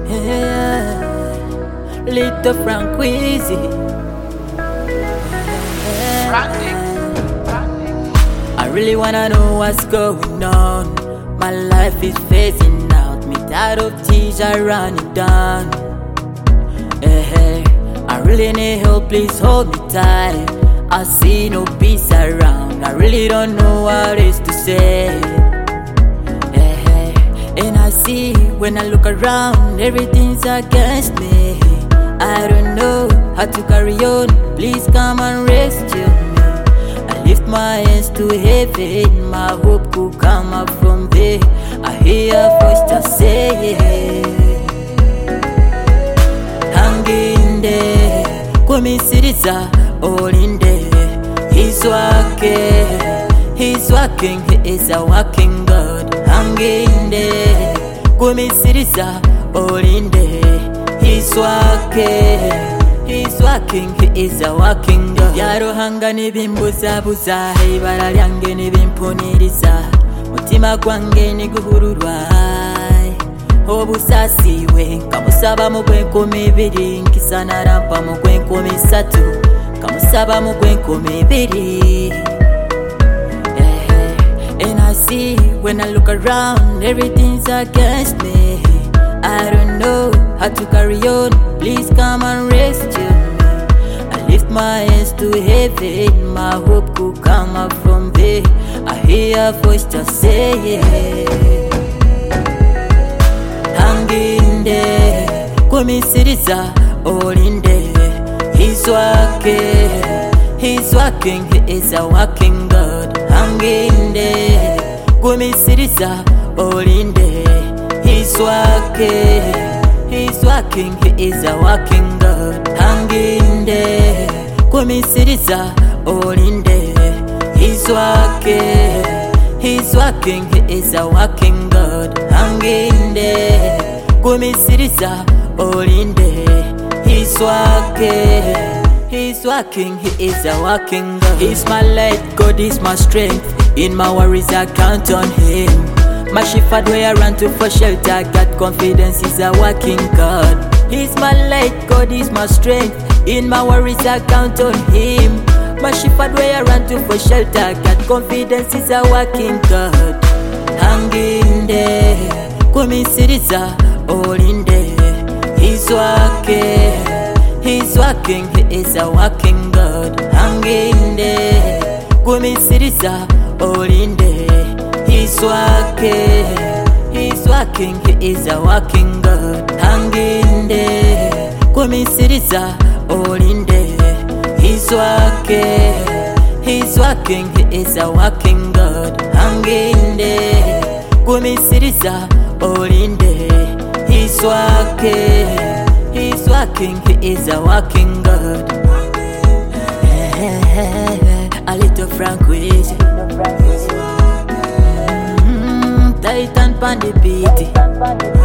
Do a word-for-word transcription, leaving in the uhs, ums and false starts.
Yeah, Little Frank Weezy. I really wanna know what's going on. My life is phasing out. Me tired of tears, I run it down. Hey, I really need help, please hold me tight. I see no peace around. I really don't know what is to say. Hey, and I see when I look around, everything's against me. I don't know how to carry on. Please come and rescue me. I lift my hands to heaven. My hope could come up from there. I hear a voice just say, hang in there. Kumisiriza all in there. He's working, he's working, he is a working God. Hang in there. Kumisiriza all in there. He's working, he's working, he is a working God. Yarohanga nibimbuza buza, ibara lyange nibimpuniriza. Mutima gwange niguhururwa, obusasiwe kamusaba mu gwenkumi ibiri, nkisana rampa mu gwenkumi isatu, kamusaba mu gwenkumi ibiri. And I see when I look around, everything's against me. I don't know how to carry on. Please come and rescue me. I lift my hands to heaven. My hope could come up from there. I hear a voice just say, hang in there. Kumisiriza all in there. He's working, he's working, he is a working God. Hang in there. Kumisiriza all in there. He's working, he's working, he is a working God. Hang in there. Kumisiriza all in there. He's working, he's working, he is a working God. Hang in there. Kumisiriza all in there. He's working, he's working, he is a working God. He's my light, God is my strength. In my worries I count on him. My shepherd where I run to for shelter, got confidence, he's a working God. He's my light, God is my strength. In my worries I count on him. My shepherd where I run to for shelter, got confidence, he's a working God. Hang in there, kumisiriza all in there. He's working, he's working, he is a working God. Hang in there, kumisiriza all in there. He's working, he's working, he is a working God. Hang in there. Kumisiriza all in there. He's working, he's working, he is a working God. Hang in there. Kumisiriza all in there. He's working, he's working, he is a working God. A little Frank Weezy. Titan pan the beat.